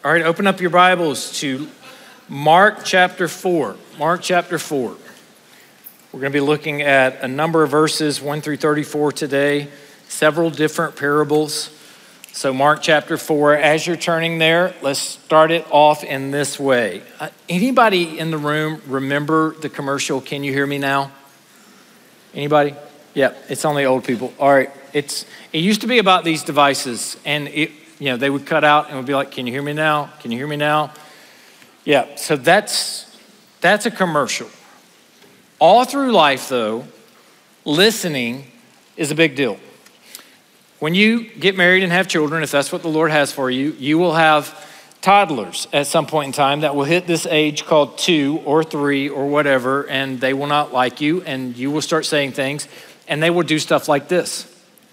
All right, open up your Bibles to Mark chapter 4. Mark chapter 4. We're going to be looking at a number of verses, 1 through 34 today, several different parables. So Mark chapter 4, as you're turning there, let's start it off in this way. Anybody in the room remember the commercial, Can You Hear Me Now? Anybody? Yeah, it's only old people. All right, it used to be about these devices, and they would cut out and would be like, can you hear me now? Can you hear me now? Yeah, so that's a commercial. All through life, though, listening is a big deal. When you get married and have children, if that's what the Lord has for you, you will have toddlers at some point in time that will hit this age called 2 or 3 or whatever, and they will not like you, and you will start saying things, and they will do stuff like this.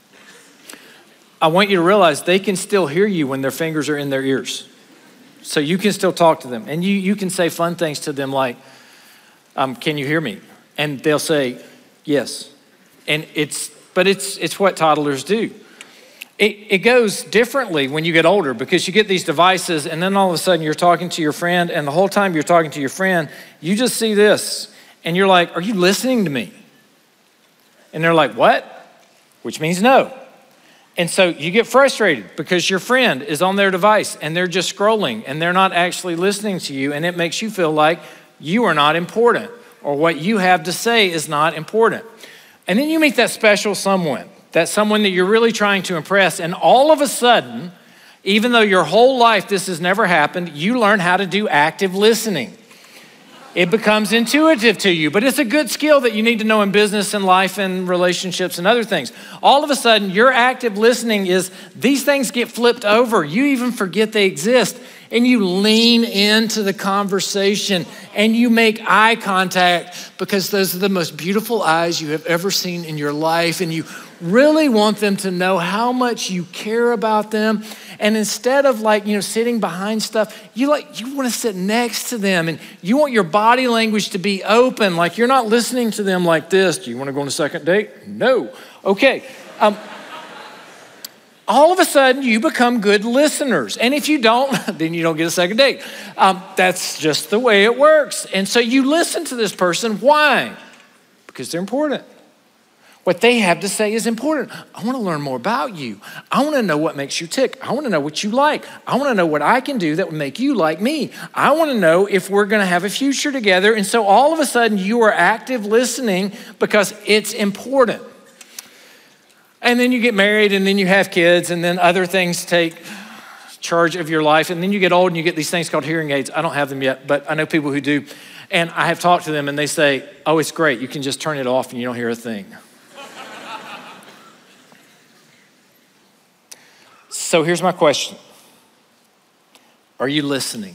I want you to realize they can still hear you when their fingers are in their ears. So you can still talk to them. And you can say fun things to them like, can you hear me? And they'll say, yes. And it's what toddlers do. It goes differently when you get older because you get these devices and then all of a sudden you're talking to your friend and the whole time you're talking to your friend, you just see this and you're like, are you listening to me? And they're like, what? Which means no. And so you get frustrated because your friend is on their device and they're just scrolling and they're not actually listening to you, and it makes you feel like you are not important or what you have to say is not important. And then you meet that special someone, that someone that you're really trying to impress, and all of a sudden, even though your whole life this has never happened, you learn how to do active listening. It becomes intuitive to you, but it's a good skill that you need to know in business and life and relationships and other things. All of a sudden, your active listening is these things get flipped over. You even forget they exist, and you lean into the conversation and you make eye contact because those are the most beautiful eyes you have ever seen in your life, and you really want them to know how much you care about them. And instead of sitting behind stuff, you want to sit next to them, and you want your body language to be open. Like you're not listening to them like this. Do you want to go on a second date? No. Okay. All of a sudden you become good listeners. And if you don't, then you don't get a second date. That's just the way it works. And so you listen to this person. Why? Because they're important. What they have to say is important. I want to learn more about you. I want to know what makes you tick. I want to know what you like. I want to know what I can do that would make you like me. I want to know if we're going to have a future together. And so all of a sudden you are active listening because it's important. And then you get married and then you have kids and then other things take charge of your life. And then you get old and you get these things called hearing aids. I don't have them yet, but I know people who do. And I have talked to them and they say, oh, it's great. You can just turn it off and you don't hear a thing. So here's my question. Are you listening?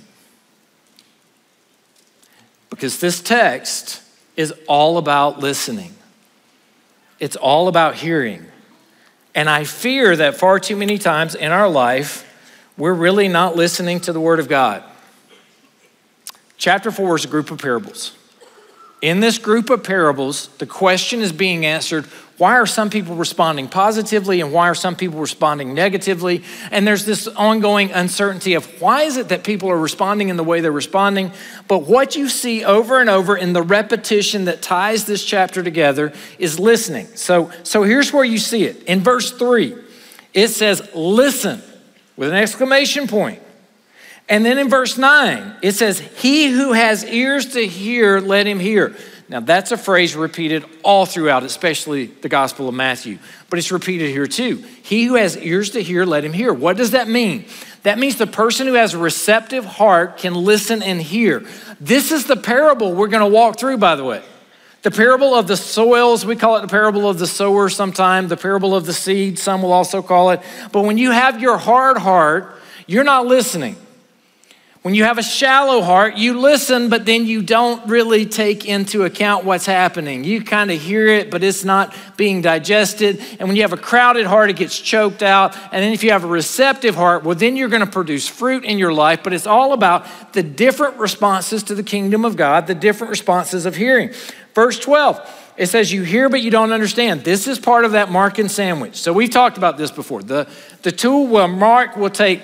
Because this text is all about listening. It's all about hearing. And I fear that far too many times in our life, we're really not listening to the Word of God. Chapter 4 is a group of parables. In this group of parables, the question is being answered, why are some people responding positively and why are some people responding negatively? And there's this ongoing uncertainty of why is it that people are responding in the way they're responding? But what you see over and over in the repetition that ties this chapter together is listening. So here's where you see it. In verse 3, it says, listen, with an exclamation point. And then in verse 9, it says, he who has ears to hear, let him hear. Now that's a phrase repeated all throughout, especially the Gospel of Matthew, but it's repeated here too. He who has ears to hear, let him hear. What does that mean? That means the person who has a receptive heart can listen and hear. This is the parable we're going to walk through, by the way. The parable of the soils, we call it the parable of the sower sometime, the parable of the seed, some will also call it. But when you have your hard heart, you're not listening. When you have a shallow heart, you listen, but then you don't really take into account what's happening. You kind of hear it, but it's not being digested. And when you have a crowded heart, it gets choked out. And then if you have a receptive heart, well, then you're going to produce fruit in your life. But it's all about the different responses to the kingdom of God, the different responses of hearing. Verse 12, it says, you hear, but you don't understand. This is part of that Markan sandwich. So we've talked about this before. The tool where Mark will take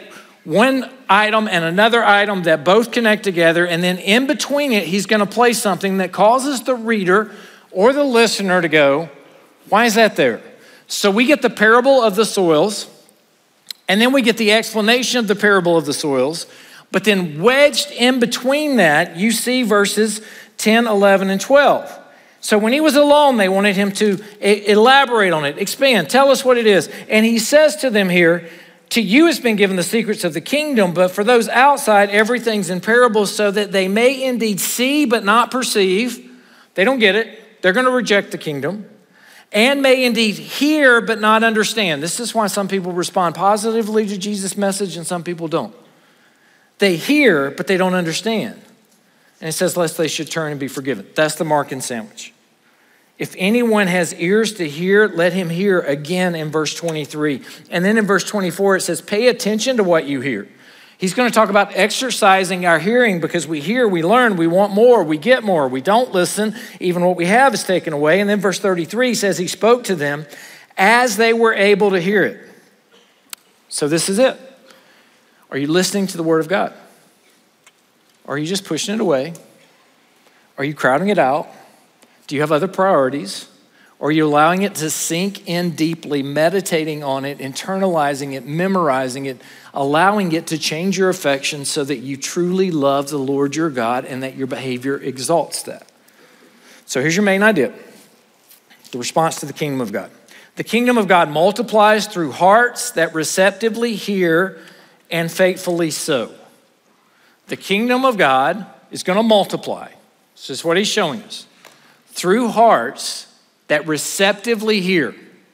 one item and another item that both connect together, and then in between it, he's going to place something that causes the reader or the listener to go, why is that there? So we get the parable of the soils, and then we get the explanation of the parable of the soils, but then wedged in between that, you see verses 10, 11, and 12. So when he was alone, they wanted him to elaborate on it, expand, tell us what it is. And he says to them here, to you has been given the secrets of the kingdom, but for those outside, everything's in parables so that they may indeed see but not perceive. They don't get it. They're going to reject the kingdom. And may indeed hear but not understand. This is why some people respond positively to Jesus' message and some people don't. They hear, but they don't understand. And it says, lest they should turn and be forgiven. That's the Markan sandwich. If anyone has ears to hear, let him hear, again in verse 23. And then in verse 24, it says, pay attention to what you hear. He's going to talk about exercising our hearing because we hear, we learn, we want more, we get more, we don't listen, even what we have is taken away. And then verse 33 says he spoke to them as they were able to hear it. So this is it. Are you listening to the word of God? Or are you just pushing it away? Are you crowding it out? Do you have other priorities? Or are you allowing it to sink in deeply, meditating on it, internalizing it, memorizing it, allowing it to change your affections so that you truly love the Lord your God and that your behavior exalts that? So here's your main idea, the response to the kingdom of God. The kingdom of God multiplies through hearts that receptively hear and faithfully sow. The kingdom of God is going to multiply. This is what he's showing us. Through hearts that receptively hear.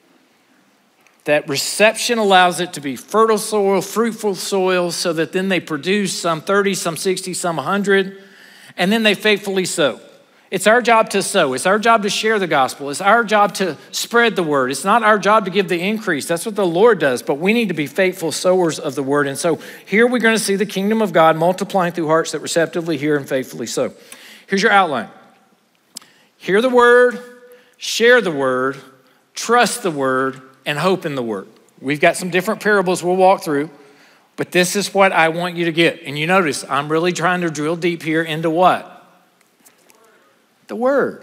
That reception allows it to be fertile soil, fruitful soil, so that then they produce some 30, some 60, some 100, and then they faithfully sow. It's our job to sow. It's our job to share the gospel. It's our job to spread the word. It's not our job to give the increase. That's what the Lord does, but we need to be faithful sowers of the word. And so here we're going to see the kingdom of God multiplying through hearts that receptively hear and faithfully sow. Here's your outline. Hear the word, share the word, trust the word, and hope in the word. We've got some different parables we'll walk through, but this is what I want you to get. And you notice I'm really trying to drill deep here into what? The word.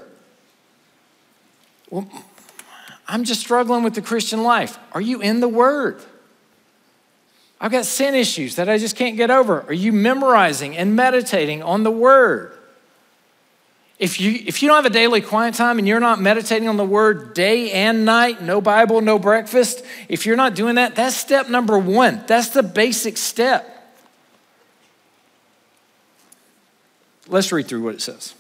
Well, I'm just struggling with the Christian life. Are you in the word? I've got sin issues that I just can't get over. Are you memorizing and meditating on the word? If you don't have a daily quiet time and you're not meditating on the word day and night, no Bible, no breakfast, if you're not doing that, that's step number one. That's the basic step. Let's read through what it says.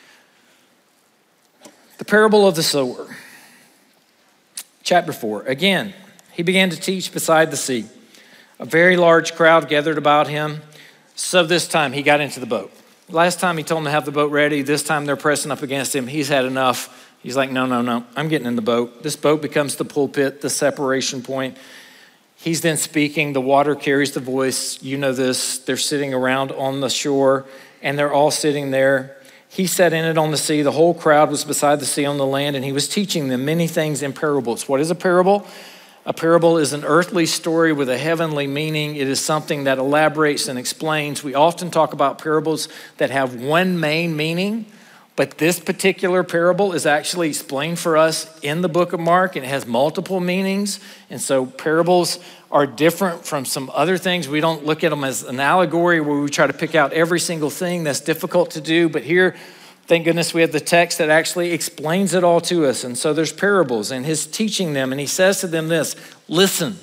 The parable of the sower. Chapter 4. Again, he began to teach beside the sea. A very large crowd gathered about him. So this time he got into the boat. Last time he told them to have the boat ready. This time they're pressing up against him. He's had enough. He's like, no, I'm getting in the boat. This boat becomes the pulpit, the separation point. He's then speaking. The water carries the voice. You know this. They're sitting around on the shore, and they're all sitting there. He sat in it on the sea. The whole crowd was beside the sea on the land, and he was teaching them many things in parables. What is a parable? A parable is an earthly story with a heavenly meaning. It is something that elaborates and explains. We often talk about parables that have one main meaning, but this particular parable is actually explained for us in the book of Mark, and it has multiple meanings. And so parables are different from some other things. We don't look at them as an allegory where we try to pick out every single thing. That's difficult to do. But here, thank goodness we have the text that actually explains it all to us. And so there's parables, and he's teaching them, and he says to them this, listen,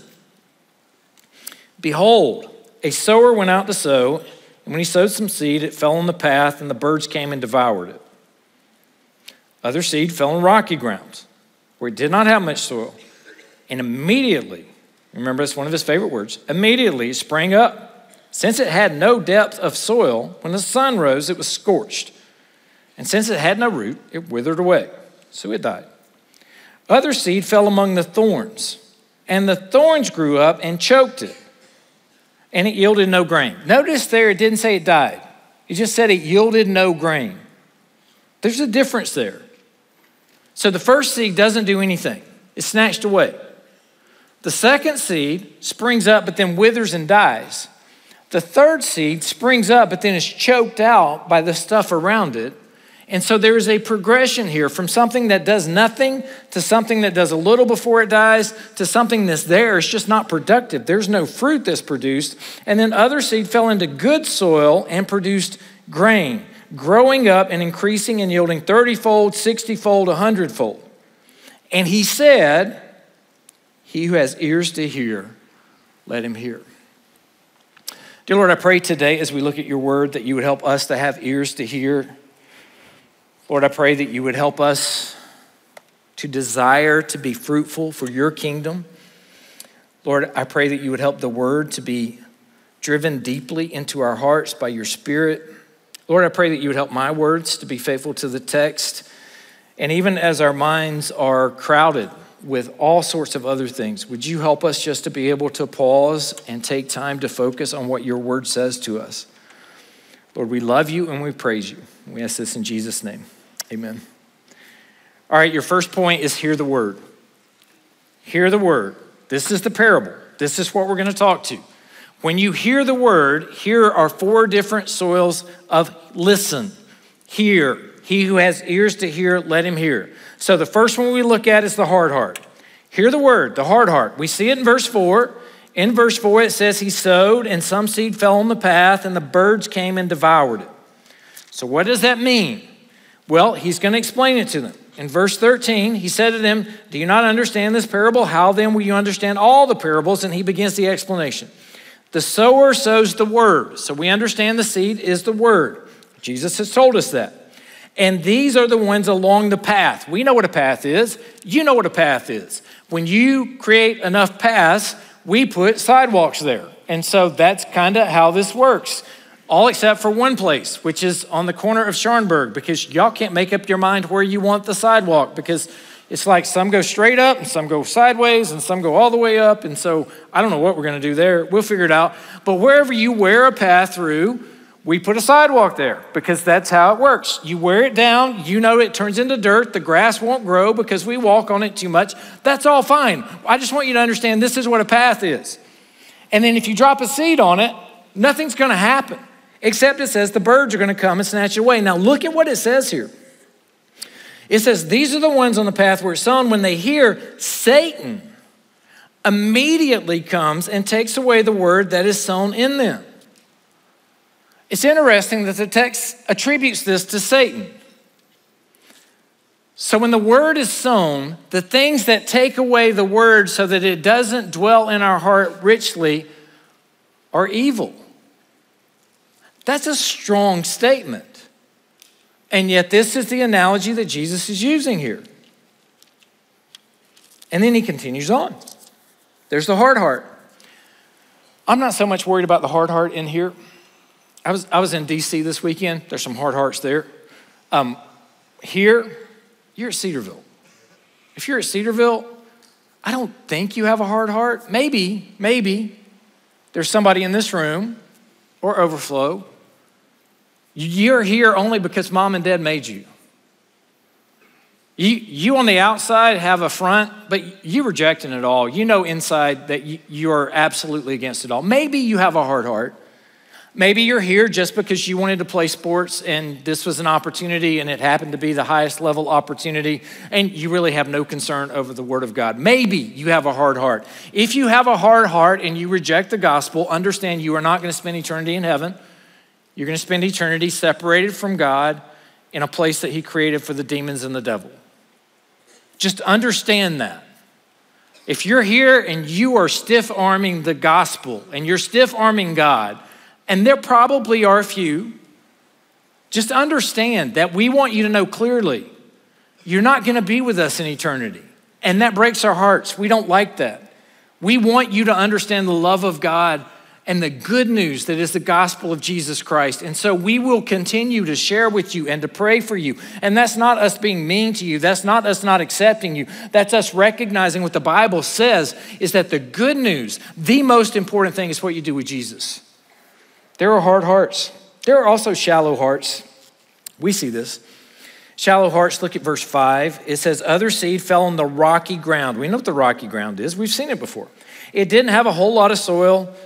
behold, a sower went out to sow, and when he sowed some seed, it fell on the path, and the birds came and devoured it. Other seed fell on rocky ground, where it did not have much soil, and immediately, remember it's one of his favorite words, immediately it sprang up. Since it had no depth of soil, when the sun rose, it was scorched. And since it had no root, it withered away, so it died. Other seed fell among the thorns, and the thorns grew up and choked it, and it yielded no grain. Notice there, it didn't say it died. It just said it yielded no grain. There's a difference there. So the first seed doesn't do anything. It's snatched away. The second seed springs up, but then withers and dies. The third seed springs up, but then is choked out by the stuff around it. And so there is a progression here from something that does nothing to something that does a little before it dies to something that's there. It's just not productive. There's no fruit that's produced. And then other seed fell into good soil and produced grain, growing up and increasing and yielding 30-fold, 60-fold, 100-fold. And he said, he who has ears to hear, let him hear. Dear Lord, I pray today as we look at your word that you would help us to have ears to hear. Lord, I pray that you would help us to desire to be fruitful for your kingdom. Lord, I pray that you would help the word to be driven deeply into our hearts by your Spirit. Lord, I pray that you would help my words to be faithful to the text. And even as our minds are crowded with all sorts of other things, would you help us just to be able to pause and take time to focus on what your word says to us? Lord, we love you and we praise you. We ask this in Jesus' name. Amen. All right, your first point is hear the word. Hear the word. This is the parable. This is what we're going to talk to. When you hear the word, here are 4 different soils of listen. Hear. He who has ears to hear, let him hear. So the first one we look at is the hard heart. Hear the word, the hard heart. We see it in verse 4. In verse 4, it says he sowed and some seed fell on the path and the birds came and devoured it. So what does that mean? Well, he's going to explain it to them. In verse 13, he said to them, do you not understand this parable? How then will you understand all the parables? And he begins the explanation. The sower sows the word. So we understand the seed is the word. Jesus has told us that. And these are the ones along the path. We know what a path is. You know what a path is. When you create enough paths, we put sidewalks there. And so that's kind of how this works. All except for one place, which is on the corner of Scharenberg, because y'all can't make up your mind where you want the sidewalk, because it's like some go straight up and some go sideways and some go all the way up. And so I don't know what we're going to do there. We'll figure it out. But wherever you wear a path through, we put a sidewalk there because that's how it works. You wear it down, you know it turns into dirt, the grass won't grow because we walk on it too much. That's all fine. I just want you to understand this is what a path is. And then if you drop a seed on it, nothing's gonna happen, except it says the birds are gonna come and snatch it away. Now look at what it says here. It says, these are the ones on the path where it's sown. When they hear, Satan immediately comes and takes away the word that is sown in them. It's interesting that the text attributes this to Satan. So when the word is sown, the things that take away the word so that it doesn't dwell in our heart richly are evil. That's a strong statement. And yet this is the analogy that Jesus is using here. And then he continues on. There's the hard heart. I'm not so much worried about the hard heart in here. I was in D.C. this weekend. There's some hard hearts there. Here, you're at Cedarville. If you're at Cedarville, I don't think you have a hard heart. Maybe there's somebody in this room or Overflow. You're here only because mom and dad made you. You on the outside have a front, but you rejecting it all. You know inside that you are absolutely against it all. Maybe you have a hard heart. Maybe you're here just because you wanted to play sports and this was an opportunity and it happened to be the highest level opportunity and you really have no concern over the word of God. Maybe you have a hard heart. If you have a hard heart and you reject the gospel, understand you are not going to spend eternity in heaven. You're going to spend eternity separated from God in a place that he created for the demons and the devil. Just understand that. If you're here and you are stiff-arming the gospel and you're stiff-arming God, and there probably are a few, just understand that we want you to know clearly, you're not going to be with us in eternity. And that breaks our hearts. We don't like that. We want you to understand the love of God and the good news that is the gospel of Jesus Christ. And so we will continue to share with you and to pray for you. And that's not us being mean to you. That's not us not accepting you. That's us recognizing what the Bible says is that the good news, the most important thing is what you do with Jesus. There are hard hearts. There are also shallow hearts. We see this. Shallow hearts, look at verse 5. It says, other seed fell on the rocky ground. We know what the rocky ground is. We've seen it before. It didn't have a whole lot of soil.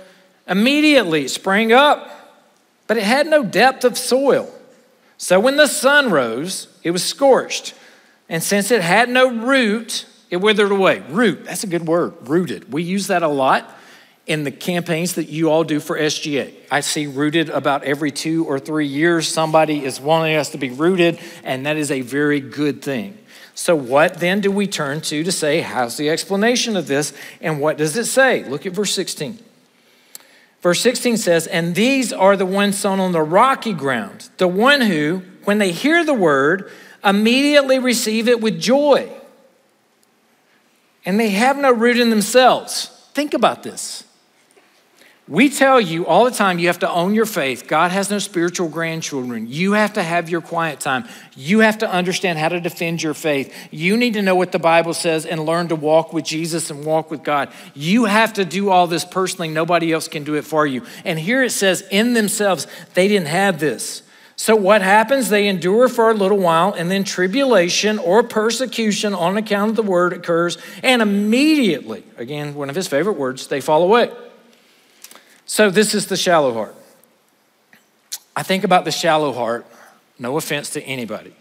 Immediately it sprang up, but it had no depth of soil. So when the sun rose, it was scorched. And since it had no root, it withered away. Root, that's a good word, rooted. We use that a lot in the campaigns that you all do for SGA. I see rooted about every 2 or 3 years. Somebody is wanting us to be rooted, and that is a very good thing. So what then do we turn to say, how's the explanation of this, and what does it say? Look at verse 16. Verse 16 says, and these are the ones sown on the rocky ground, the one who, when they hear the word, immediately receive it with joy. And they have no root in themselves. Think about this. We tell you all the time you have to own your faith. God has no spiritual grandchildren. You have to have your quiet time. You have to understand how to defend your faith. You need to know what the Bible says and learn to walk with Jesus and walk with God. You have to do all this personally. Nobody else can do it for you. And here it says in themselves, they didn't have this. So what happens? They endure for a little while, and then tribulation or persecution on account of the word occurs, and immediately, again, one of his favorite words, they fall away. So this is the shallow heart. I think about the shallow heart, no offense to anybody.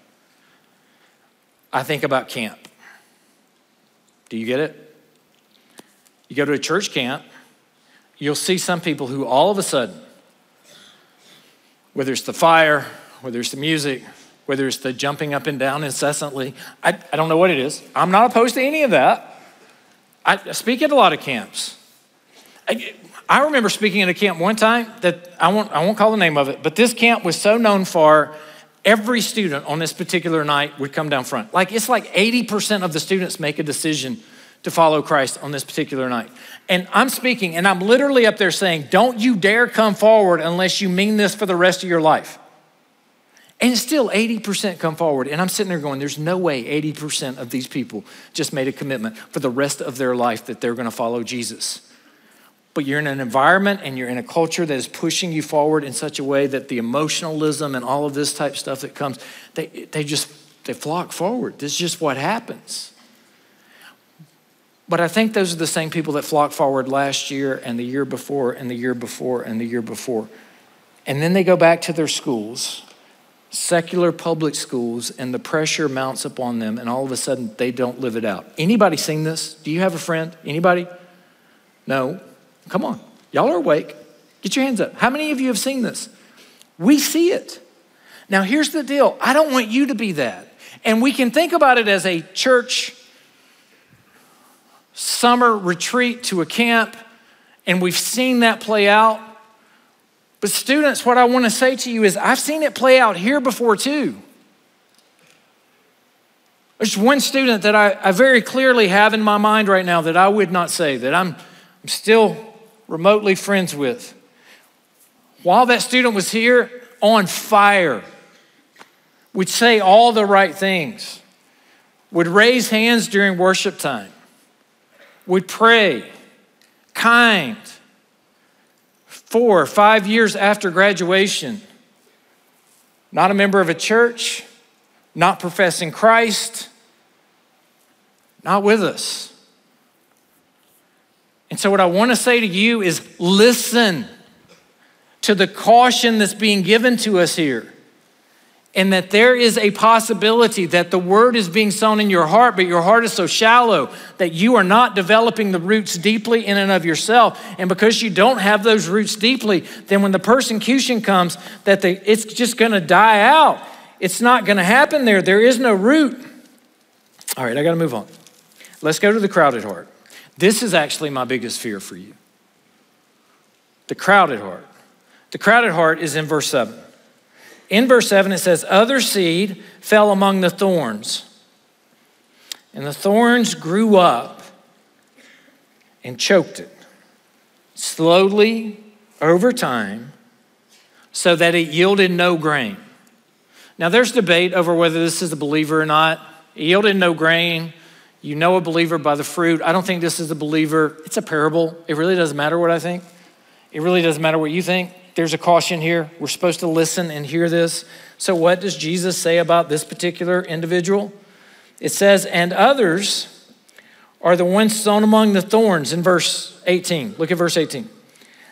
I think about camp. Do you get it? You go to a church camp, you'll see some people who all of a sudden, whether it's the fire, whether it's the music, whether it's the jumping up and down incessantly, I don't know what it is. I'm not opposed to any of that. I speak at a lot of camps. I remember speaking at a camp one time that I won't call the name of it, but this camp was so known for every student on this particular night would come down front. It's like 80% of the students make a decision to follow Christ on this particular night. And I'm speaking, and I'm literally up there saying, don't you dare come forward unless you mean this for the rest of your life. And still 80% come forward. And I'm sitting there going, there's no way 80% of these people just made a commitment for the rest of their life that they're gonna follow Jesus. But you're in an environment and you're in a culture that is pushing you forward in such a way that the emotionalism and all of this type of stuff that comes, they flock forward. This is just what happens. But I think those are the same people that flocked forward last year and the year before and the year before and the year before. And then they go back to their schools, secular public schools, and the pressure mounts upon them, and all of a sudden they don't live it out. Anybody seen this? Do you have a friend? Anybody? No? Come on. Y'all are awake. Get your hands up. How many of you have seen this? We see it. Now here's the deal. I don't want you to be that. And we can think about it as a church summer retreat to a camp, and we've seen that play out. But students, what I want to say to you is I've seen it play out here before too. There's one student that I very clearly have in my mind right now that I would not say, that I'm still remotely friends with. While that student was here, on fire, would say all the right things, would raise hands during worship time, would pray, kind. 4 or 5 years after graduation, not a member of a church, not professing Christ, not with us. And so what I want to say to you is listen to the caution that's being given to us here, and that there is a possibility that the word is being sown in your heart, but your heart is so shallow that you are not developing the roots deeply in and of yourself. And because you don't have those roots deeply, then when the persecution comes, it's just going to die out. It's not going to happen there. There is no root. All right, I got to move on. Let's go to the crowded heart. This is actually my biggest fear for you. The crowded heart. The crowded heart is in verse 7. In verse 7, it says, other seed fell among the thorns, and the thorns grew up and choked it, slowly over time, so that it yielded no grain. Now, there's debate over whether this is a believer or not. It yielded no grain. You know a believer by the fruit. I don't think this is a believer. It's a parable. It really doesn't matter what I think. It really doesn't matter what you think. There's a caution here. We're supposed to listen and hear this. So what does Jesus say about this particular individual? It says, and others are the ones sown among the thorns in verse 18. Look at verse 18.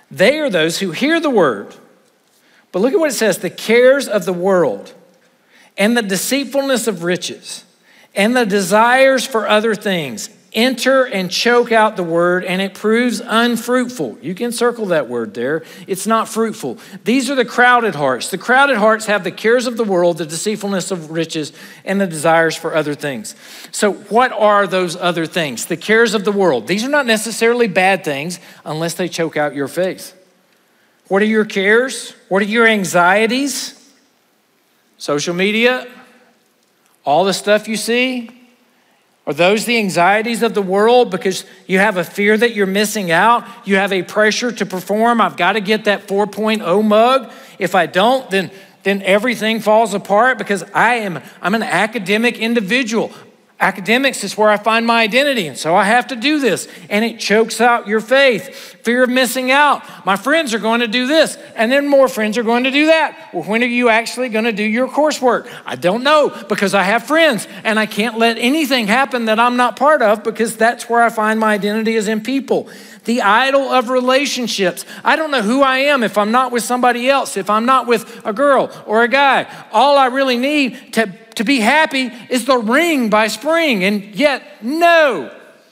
They are those who hear the word. But look at what it says, the cares of the world and the deceitfulness of riches and the desires for other things enter and choke out the word, and it proves unfruitful. You can circle that word there. It's not fruitful. These are the crowded hearts. The crowded hearts have the cares of the world, the deceitfulness of riches, and the desires for other things. So what are those other things? The cares of the world. These are not necessarily bad things unless they choke out your faith. What are your cares? What are your anxieties? Social media, all the stuff you see. Are those the anxieties of the world because you have a fear that you're missing out? You have a pressure to perform. I've got to get that 4.0 mug. If I don't, then everything falls apart because I'm an academic individual. Academics is where I find my identity, and so I have to do this, and it chokes out your faith. Fear of missing out. My friends are going to do this, and then more friends are going to do that. Well, when are you actually going to do your coursework? I don't know because I have friends, and I can't let anything happen that I'm not part of because that's where I find my identity is in people. The idol of relationships. I don't know who I am if I'm not with somebody else, if I'm not with a girl or a guy. All I really need to be happy is the ring by spring, and yet, no.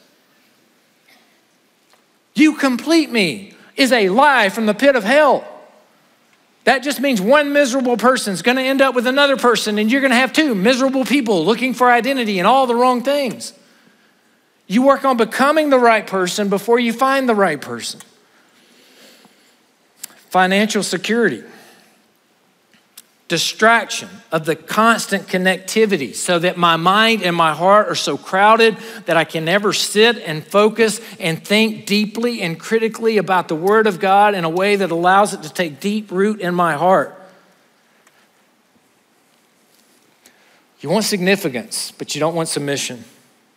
You complete me is a lie from the pit of hell. That just means one miserable person is going to end up with another person, and you're going to have two miserable people looking for identity in all the wrong things. You work on becoming the right person before you find the right person. Financial security. Distraction of the constant connectivity so that my mind and my heart are so crowded that I can never sit and focus and think deeply and critically about the Word of God in a way that allows it to take deep root in my heart. You want significance, but you don't want submission.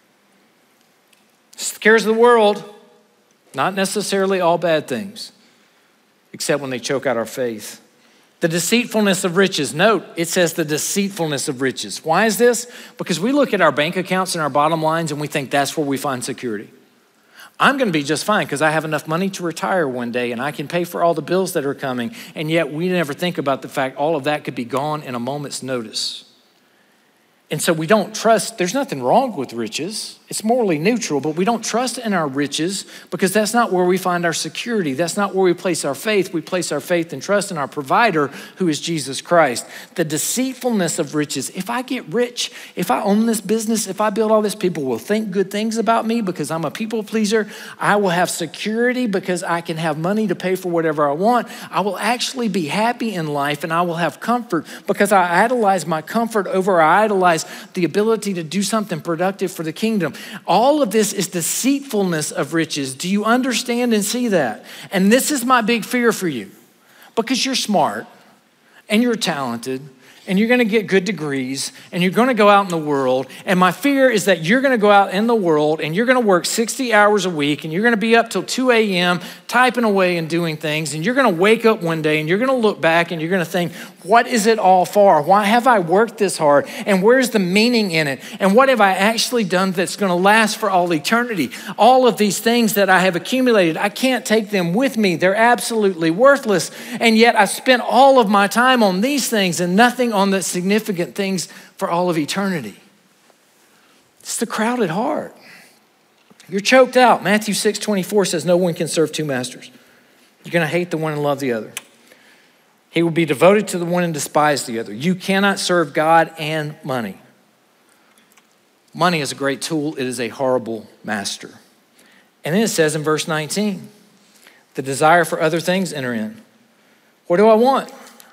It's the cares of the world, not necessarily all bad things, except when they choke out our faith. The deceitfulness of riches. Note, it says the deceitfulness of riches. Why is this? Because we look at our bank accounts and our bottom lines and we think that's where we find security. I'm going to be just fine because I have enough money to retire one day and I can pay for all the bills that are coming. And yet we never think about the fact all of that could be gone in a moment's notice. And so we don't trust. There's nothing wrong with riches. It's morally neutral, but we don't trust in our riches because that's not where we find our security. That's not where we place our faith. We place our faith and trust in our provider, who is Jesus Christ. The deceitfulness of riches. If I get rich, if I own this business, if I build all this, people will think good things about me because I'm a people pleaser. I will have security because I can have money to pay for whatever I want. I will actually be happy in life and I will have comfort because I idolize my comfort over I idolize the ability to do something productive for the kingdom. All of this is deceitfulness of riches. Do you understand and see that? And this is my big fear for you because you're smart and you're talented and you're going to get good degrees and you're going to go out in the world. And my fear is that you're going to go out in the world and you're going to work 60 hours a week and you're going to be up till 2 a.m. typing away and doing things. And you're going to wake up one day and you're going to look back and you're going to think, what is it all for? Why have I worked this hard? And where's the meaning in it? And what have I actually done that's going to last for all eternity? All of these things that I have accumulated, I can't take them with me. They're absolutely worthless. And yet I spent all of my time on these things and nothing on the significant things for all of eternity. It's the crowded heart. You're choked out. Matthew 6:24 says no one can serve two masters. You're going to hate the one and love the other. He will be devoted to the one and despise the other. You cannot serve God and money. Money is a great tool. It is a horrible master. And then it says in verse 19, the desire for other things enter in. What do I want?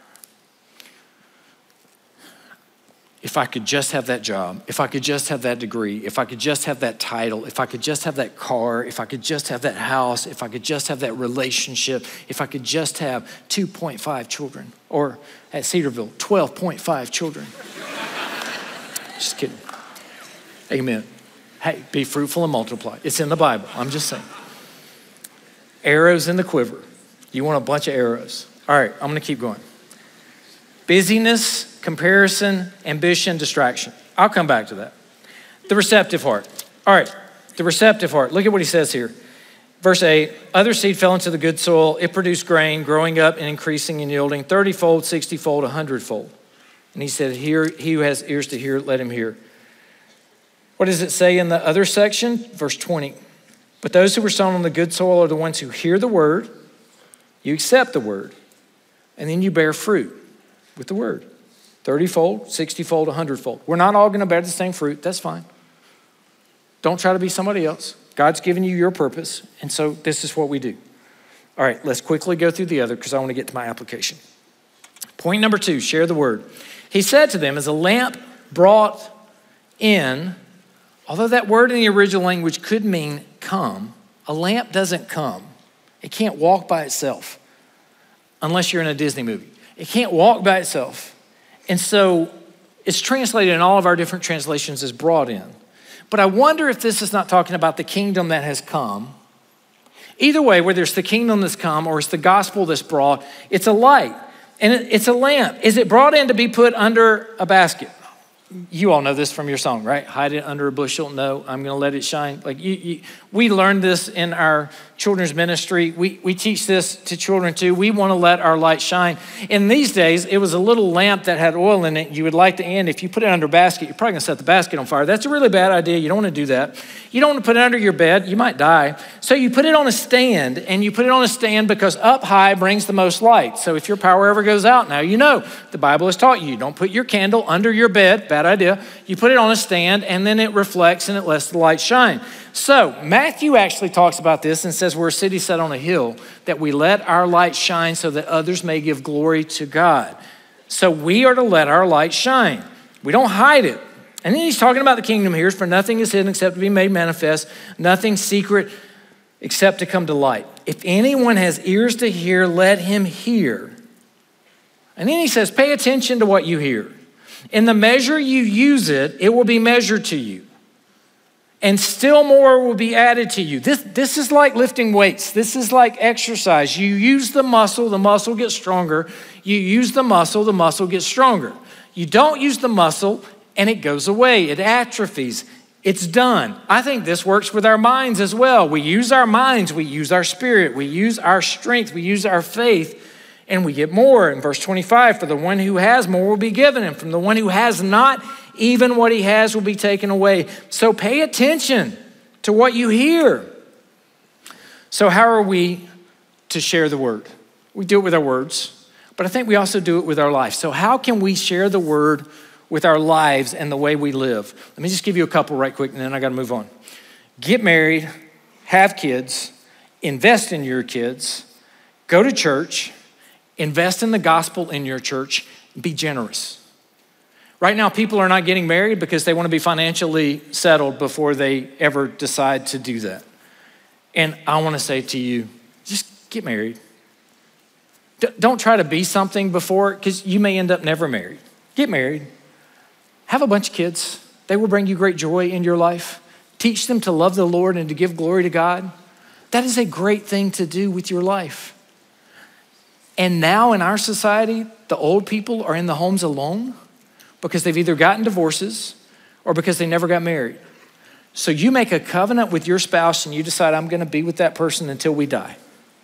If I could just have that job, if I could just have that degree, if I could just have that title, if I could just have that car, if I could just have that house, if I could just have that relationship, if I could just have 2.5 children, or at Cedarville, 12.5 children. Just kidding. Amen. Hey, be fruitful and multiply. It's in the Bible. I'm just saying. Arrows in the quiver. You want a bunch of arrows. All right, I'm going to keep going. Busyness, comparison, ambition, distraction. I'll come back to that. The receptive heart. All right, the receptive heart. Look at what he says here. Verse 8, other seed fell into the good soil. It produced grain, growing up and increasing and yielding 30-fold, 60-fold, 100-fold. And he said, "He who has ears to hear, let him hear." What does it say in the other section? Verse 20. But those who were sown on the good soil are the ones who hear the word, you accept the word, and then you bear fruit with the word. 30-fold, 60-fold, 100-fold. We're not all going to bear the same fruit. That's fine. Don't try to be somebody else. God's given you your purpose, and so this is what we do. All right, let's quickly go through the other because I want to get to my application. Point number 2, share the word. He said to them, as a lamp brought in, although that word in the original language could mean come, a lamp doesn't come. It can't walk by itself unless you're in a Disney movie. It can't walk by itself. And so it's translated in all of our different translations as brought in. But I wonder if this is not talking about the kingdom that has come. Either way, whether it's the kingdom that's come or it's the gospel that's brought, it's a light and it's a lamp. Is it brought in to be put under a basket? You all know this from your song, right? Hide it under a bushel. No, I'm going to let it shine. Like we learned this in our children's ministry. We teach this to children too. We want to let our light shine. In these days, it was a little lamp that had oil in it. You would light the end. If you put it under a basket, you're probably going to set the basket on fire. That's a really bad idea. You don't want to do that. You don't want to put it under your bed. You might die. So you put it on a stand, and you put it on a stand because up high brings the most light. So if your power ever goes out, now you know. The Bible has taught you, don't put your candle under your bed. Bad idea. You put it on a stand, and then it reflects and it lets the light shine. So Matthew actually talks about this and says we're a city set on a hill, that we let our light shine so that others may give glory to God. So we are to let our light shine. We don't hide it. And then he's talking about the kingdom here. For nothing is hidden except to be made manifest, nothing secret except to come to light. If anyone has ears to hear, let him hear. And then he says, pay attention to what you hear. In the measure you use it, it will be measured to you. And still more will be added to you. This is like lifting weights. This is like exercise. You use the muscle gets stronger. You use the muscle gets stronger. You don't use the muscle, and it goes away. It atrophies. It's done. I think this works with our minds as well. We use our minds. We use our spirit. We use our strength. We use our faith, and we get more. In verse 25, for the one who has more will be given him. From the one who has not, even what he has will be taken away. So pay attention to what you hear. So how are we to share the word? We do it with our words, but I think we also do it with our life. So how can we share the word with our lives and the way we live? Let me just give you a couple right quick, and then I got to move on. Get married, have kids, invest in your kids, go to church, invest in the gospel in your church, be generous. Right now, people are not getting married because they want to be financially settled before they ever decide to do that. And I want to say to you, just get married. Don't try to be something before, because you may end up never married. Get married. Have a bunch of kids. They will bring you great joy in your life. Teach them to love the Lord and to give glory to God. That is a great thing to do with your life. And now in our society, the old people are in the homes alone because they've either gotten divorces or because they never got married. So you make a covenant with your spouse and you decide, I'm going to be with that person until we die.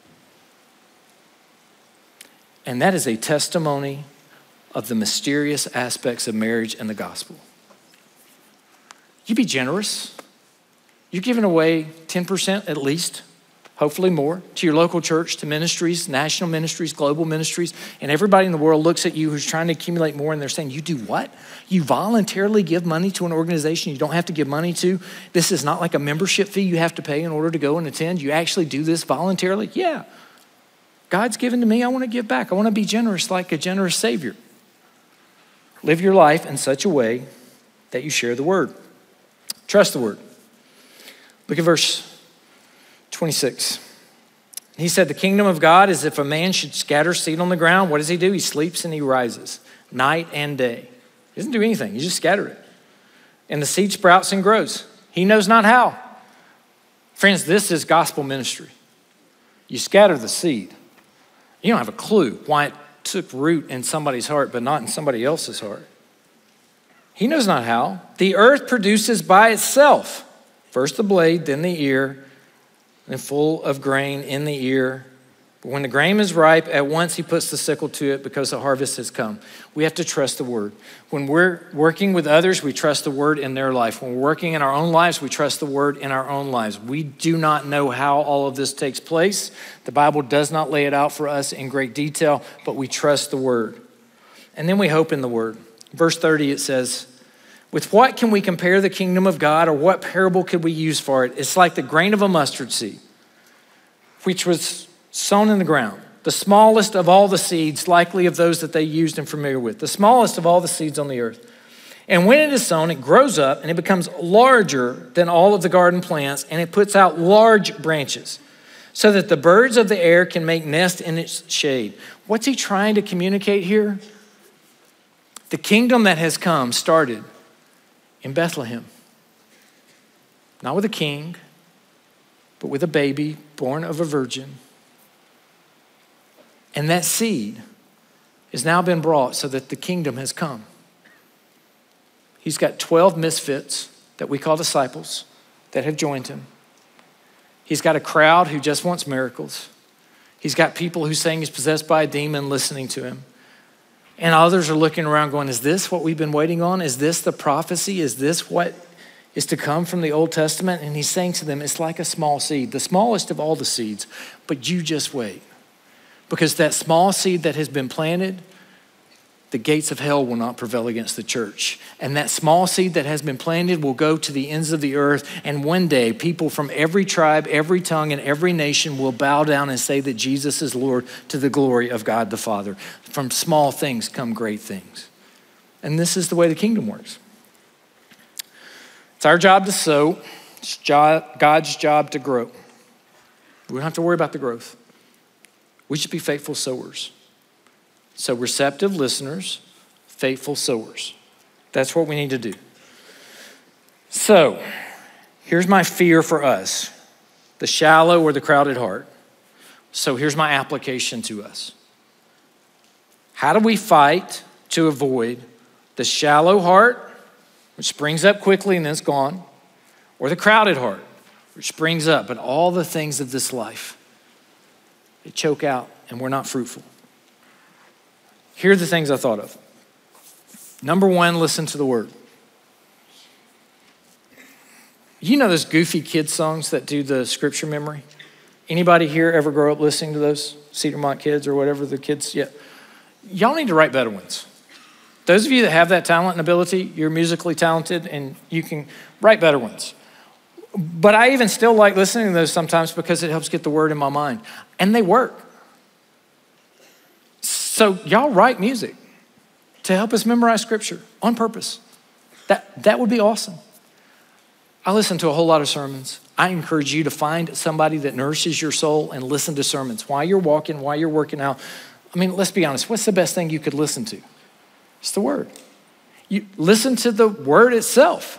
And that is a testimony of the mysterious aspects of marriage and the gospel. You be generous. You're giving away 10% at least, hopefully more, to your local church, to ministries, national ministries, global ministries, and everybody in the world looks at you who's trying to accumulate more, and they're saying, you do what? You voluntarily give money to an organization you don't have to give money to? This is not like a membership fee you have to pay in order to go and attend. You actually do this voluntarily? Yeah. God's given to me, I want to give back. I want to be generous like a generous Savior. Live your life in such a way that you share the word. Trust the word. Look at verse 26. He said, the kingdom of God is if a man should scatter seed on the ground. What does he do? He sleeps and he rises night and day. He doesn't do anything. He just scatter it. And the seed sprouts and grows. He knows not how. Friends, this is gospel ministry. You scatter the seed. You don't have a clue why it took root in somebody's heart, but not in somebody else's heart. He knows not how. The earth produces by itself, first the blade, then the ear, and full of grain in the ear. But when the grain is ripe, at once he puts the sickle to it because the harvest has come. We have to trust the word. When we're working with others, we trust the word in their life. When we're working in our own lives, we trust the word in our own lives. We do not know how all of this takes place. The Bible does not lay it out for us in great detail, but we trust the word. And then we hope in the word. Verse 30, it says, with what can we compare the kingdom of God, or what parable could we use for it? It's like the grain of a mustard seed, which was sown in the ground, the smallest of all the seeds, likely of those that they used and familiar with, the smallest of all the seeds on the earth. And when it is sown, it grows up and it becomes larger than all of the garden plants, and it puts out large branches so that the birds of the air can make nests in its shade. What's he trying to communicate here? The kingdom that has come started in Bethlehem, not with a king, but with a baby born of a virgin. And that seed has now been brought so that the kingdom has come. He's got 12 misfits that we call disciples that have joined him. He's got a crowd who just wants miracles. He's got people who saying he's possessed by a demon listening to him. And others are looking around going, is this what we've been waiting on? Is this the prophecy? Is this what is to come from the Old Testament? And he's saying to them, it's like a small seed, the smallest of all the seeds, but you just wait. Because that small seed that has been planted, the gates of hell will not prevail against the church. And that small seed that has been planted will go to the ends of the earth. And one day, people from every tribe, every tongue, and every nation will bow down and say that Jesus is Lord, to the glory of God the Father. From small things come great things. And this is the way the kingdom works. It's our job to sow. It's God's job to grow. We don't have to worry about the growth. We should be faithful sowers. So receptive listeners, faithful sowers. That's what we need to do. So here's my fear for us, the shallow or the crowded heart. So here's my application to us. How do we fight to avoid the shallow heart, which springs up quickly and then it's gone, or the crowded heart, which springs up, but all the things of this life, they choke out and we're not fruitful? Here are the things I thought of. Number one, listen to the word. You know those goofy kid songs that do the scripture memory? Anybody here ever grow up listening to those? Cedarmont Kids or whatever the kids, yeah. Y'all need to write better ones. Those of you that have that talent and ability, you're musically talented and you can write better ones. But I even still like listening to those sometimes because it helps get the word in my mind. And they work. So y'all write music to help us memorize scripture on purpose. That would be awesome. I listen to a whole lot of sermons. I encourage you to find somebody that nourishes your soul and listen to sermons while you're walking, while you're working out. I mean, let's be honest. What's the best thing you could listen to? It's the word. You listen to the word itself.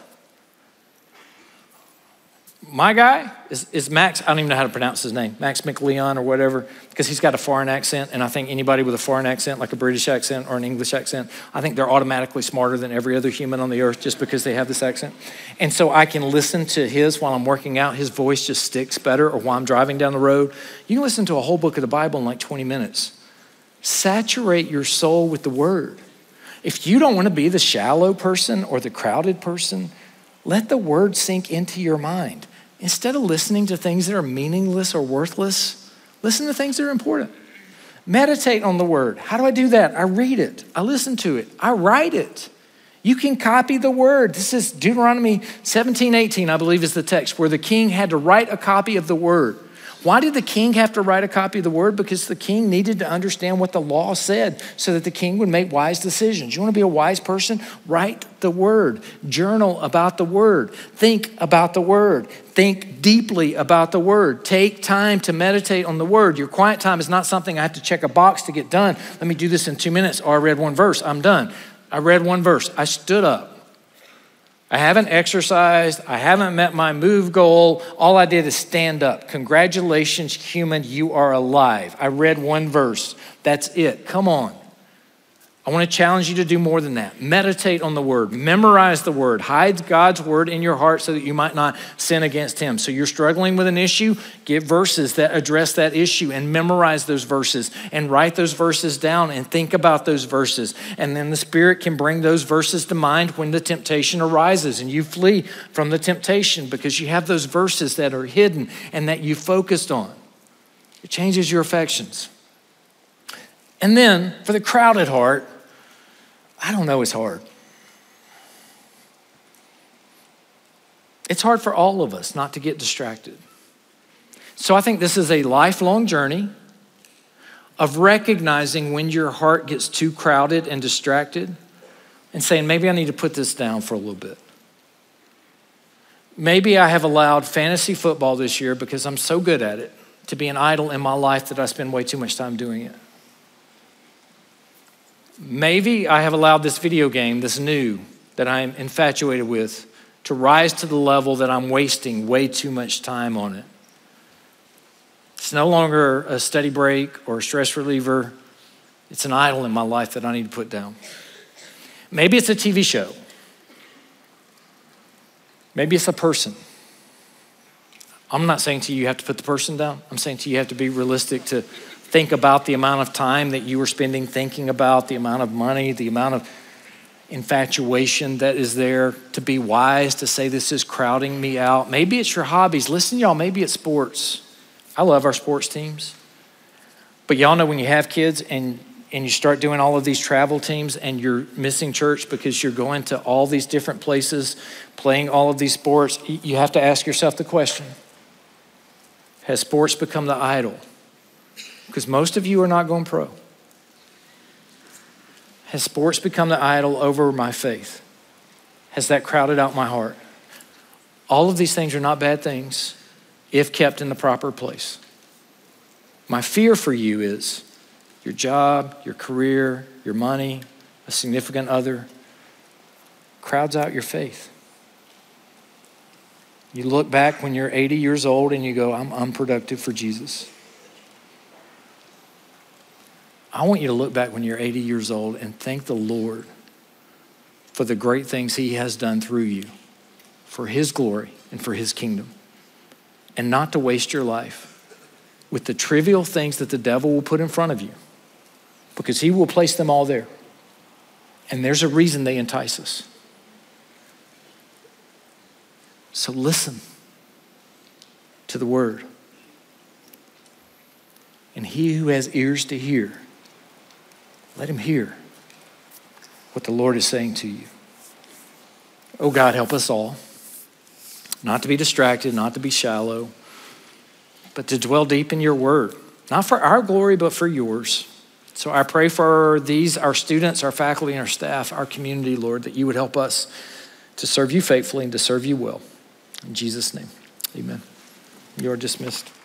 My guy is Max, I don't even know how to pronounce his name, Max McLeon or whatever, because he's got a foreign accent, and I think anybody with a foreign accent, like a British accent or an English accent, I think they're automatically smarter than every other human on the earth just because they have this accent. And so I can listen to his while I'm working out. His voice just sticks better, or while I'm driving down the road. You can listen to a whole book of the Bible in like 20 minutes. Saturate your soul with the word. If you don't want to be the shallow person or the crowded person, let the word sink into your mind. Instead of listening to things that are meaningless or worthless, listen to things that are important. Meditate on the word. How do I do that? I read it. I listen to it. I write it. You can copy the word. This is Deuteronomy 17:18, I believe is the text, where the king had to write a copy of the word. Why did the king have to write a copy of the word? Because the king needed to understand what the law said so that the king would make wise decisions. You want to be a wise person? Write the word. Journal about the word. Think about the word. Think deeply about the word. Take time to meditate on the word. Your quiet time is not something I have to check a box to get done. Let me do this in 2 minutes. Oh, I read one verse. I'm done. I read one verse. I stood up. I haven't exercised. I haven't met my move goal. All I did is stand up. Congratulations, human, you are alive. I read one verse. That's it. Come on. I want to challenge you to do more than that. Meditate on the word, memorize the word, hide God's word in your heart so that you might not sin against him. So you're struggling with an issue, get verses that address that issue and memorize those verses and write those verses down and think about those verses. And then the Spirit can bring those verses to mind when the temptation arises and you flee from the temptation because you have those verses that are hidden and that you focused on. It changes your affections. And then for the crowded heart, I don't know, it's hard. It's hard for all of us not to get distracted. So I think this is a lifelong journey of recognizing when your heart gets too crowded and distracted and saying, maybe I need to put this down for a little bit. Maybe I have allowed fantasy football this year because I'm so good at it to be an idol in my life that I spend way too much time doing it. Maybe I have allowed this video game, this new, that I'm infatuated with, to rise to the level that I'm wasting way too much time on it. It's no longer a study break or a stress reliever. It's an idol in my life that I need to put down. Maybe it's a TV show. Maybe it's a person. I'm not saying to you have to put the person down. I'm saying to you have to be realistic to think about the amount of time that you are spending thinking about, the amount of money, the amount of infatuation that is there, to be wise, to say this is crowding me out. Maybe it's your hobbies. Listen, y'all, maybe it's sports. I love our sports teams. But y'all know when you have kids and you start doing all of these travel teams and you're missing church because you're going to all these different places, playing all of these sports, you have to ask yourself the question, has sports become the idol? Because most of you are not going pro. Has sports become the idol over my faith? Has that crowded out my heart? All of these things are not bad things if kept in the proper place. My fear for you is your job, your career, your money, a significant other crowds out your faith. You look back when you're 80 years old and you go, I'm unproductive for Jesus. I want you to look back when you're 80 years old and thank the Lord for the great things he has done through you, for his glory and for his kingdom. And not to waste your life with the trivial things that the devil will put in front of you, because he will place them all there. And there's a reason they entice us. So listen to the word. And he who has ears to hear, let him hear what the Lord is saying to you. Oh God, help us all not to be distracted, not to be shallow, but to dwell deep in your word, not for our glory, but for yours. So I pray for these, our students, our faculty, and our staff, our community, Lord, that you would help us to serve you faithfully and to serve you well. In Jesus' name, amen. You are dismissed.